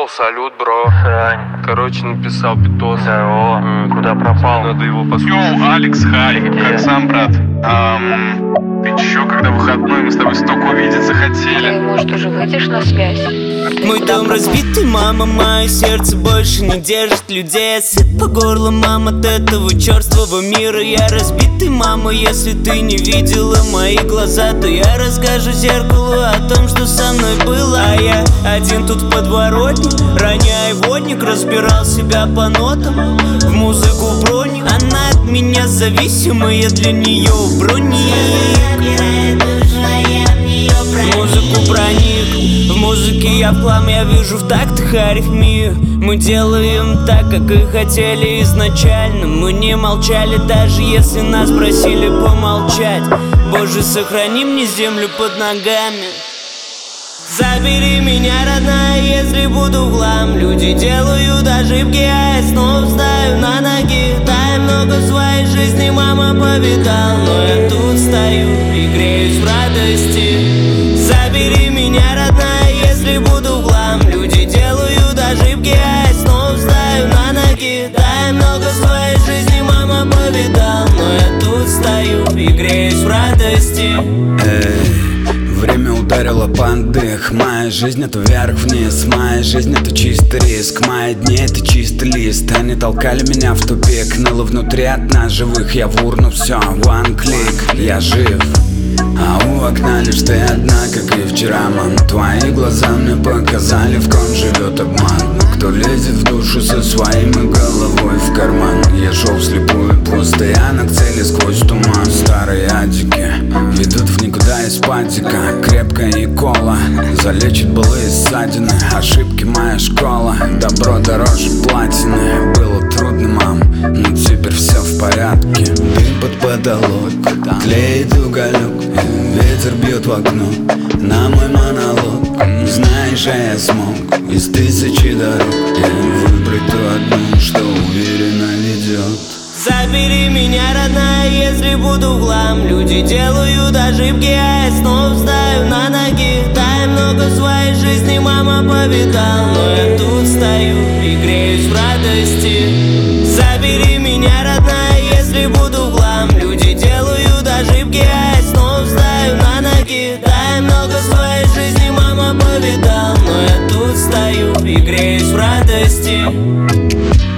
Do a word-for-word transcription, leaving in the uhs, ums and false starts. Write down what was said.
Йоу, салют, бро. Сань. Короче, написал Питос. Здорово. М, Куда пропал? Надо его послушать. Йоу, Алекс, хай, Где? как сам, брат? Ам, ты чё, когда выходной, мы с тобой столько увидеться Ты, хотели. может, уже выйдешь на связь? Мой дом разбитый, мама, мое сердце больше не держит людей. Я сыт по горло, мам, от этого черствого мира. Я разбитый, мама, если ты не видела мои глаза, то я расскажу зеркалу о том, что со мной было. А я один тут в подворотне, роняя водник, разбирал себя по нотам, в музыку броник. Она от меня зависима, я для нее броник. В музыку проник, в музыке я в хлам, я вижу в тактах арифмию. Мы делаем так, как и хотели изначально. Мы не молчали, даже если нас просили помолчать. Боже, сохрани мне землю под ногами. Забери меня, родная, если буду в хлам. Люди делают ошибки, а я снова встаю на ноги. Да, я много в своей жизни, мама, повидал, но я тут стою и греюсь в радости. Забери меня, родная, если буду в хлам. Люди делают ошибки, а я снова встаю на ноги. Да, я много в своей жизни, мама, повидал, но я тут стою и греюсь в радости. Время ударило под дых. Моя жизнь это вверх-вниз. Моя жизнь это чистый риск. Мои дни это чистый лист. Они толкали меня в тупик. Ныло внутри от нас живых. Я в урну, все, one click. Я жив, а у окна лишь ты одна, как и вчера, мам. Твои глаза мне показали, в ком живет обман. Но кто лезет в душу со своим и головой в карман? Я шел вслепую, постоянно к цели сквозь туман. Старые адики ведут в никуда из патика. Крепкая и кола залечит былые ссадины. Ошибки моя школа, добро дороже платины. Было трудно, мам, но теперь все в порядке. Дым под потолок, тлеет уголек, ветер бьет в окно на мой монолог. Знаешь, а я смог из тысячи дорог выбрать ту одну, что уверенно ведет. Забери меня, родная, если буду в хлам. Люди делают ошибки, а я снова встаю на ноги. Да, я много в своей жизни, мама, повидал, но я тут стою и греюсь в радости. Забери меня, родная, если буду в хлам. Люди делают ошибки, а я снова встаю на ноги. Да, я много в своей жизни, мама, повидал, но я тут стою и греюсь в радости.